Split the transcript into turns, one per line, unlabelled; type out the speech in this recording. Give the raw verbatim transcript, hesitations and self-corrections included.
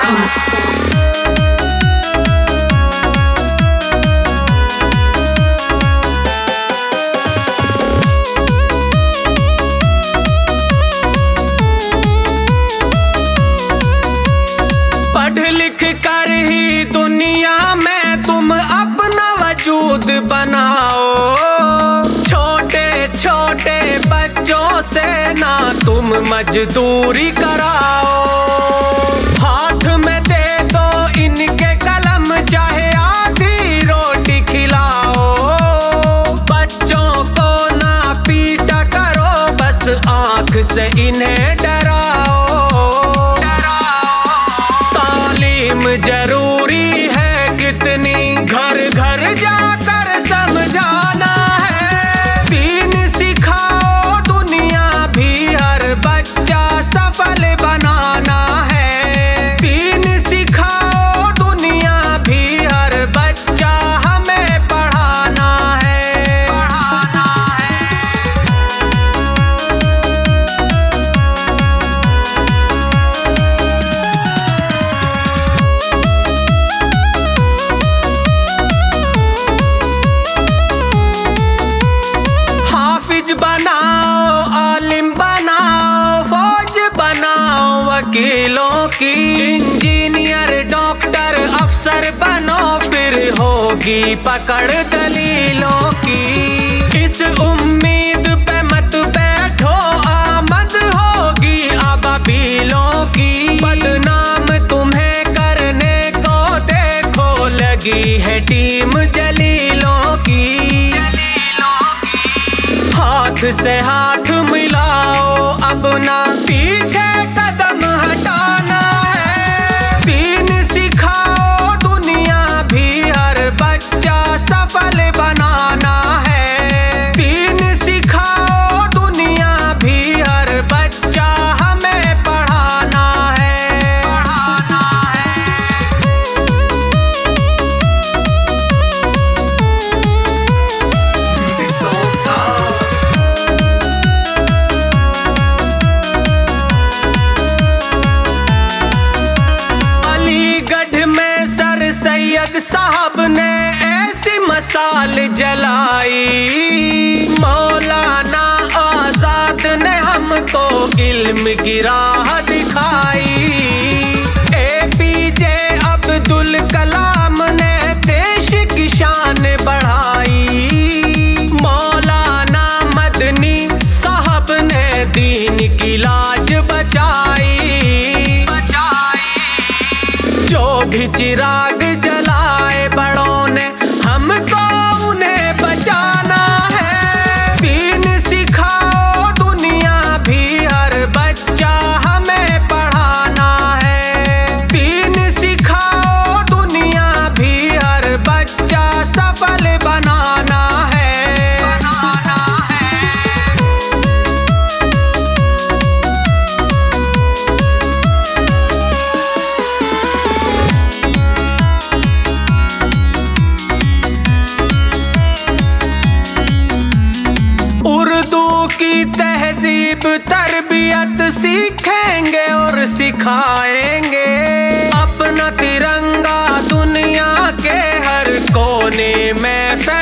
पढ़ लिख कर ही दुनिया में तुम अपना वजूद बनाओ। छोटे छोटे बच्चों से ना तुम मजदूरी कराओ। हाथ में दे दो इनके कलम, चाहे आधी रोटी खिलाओ। बच्चों को ना पीटा करो, बस आँख से इन्हें डराओ। जरूरी है कितनी घर घर जाकर समझाना है। दीन सिखाओ दुनिया भी हर बच्चा सफल बनाना है। दीन सिखाओ दुनिया भी हर बच्चा हमें पढ़ाना है, पढ़ाना है। बनाओ, आलिम बनाओ, फौज बनाओ वकीलों की। इंजीनियर डॉक्टर अफसर बनो, फिर होगी पकड़ दलीलों की। इस उम्मीद पे मत बैठो, आमद होगी अबाबीलों की। बदनाम तुम्हें करने को देखो, लगी है टीम जलीलों की। हाथ से हाथ मिलाओ, अब ना पीछे कदम हटाना है। दीन सिखाओ दुनिया भी हर बच्चा सफल बनाना है। दीन सिखाओ दुनिया भी हर बच्चा हमें पढ़ाना है, पढ़ाना है। सैयद साहब ने ऐसी मसाल जलाई। मौलाना आजाद ने हमको इल्म की राह दिखाई। एपीजे अब्दुल कलाम ने देश की शान बढ़ाई। मौलाना मदनी साहब ने दीन की लाज बचाई। जो भी चिराग जलाए बड़ों ने, हमको उन्हें बचाना है। दीन सिखाओ दुनिया भी हर बच्चा हमें पढ़ाना है। दीन सिखाओ दुनिया भी हर बच्चा सफल बनाना है, बनाना है। उर्दू की तहजीब तरबियत सीखेंगे और सिखाएंगे। अपना तिरंगा दुनिया के हर कोने में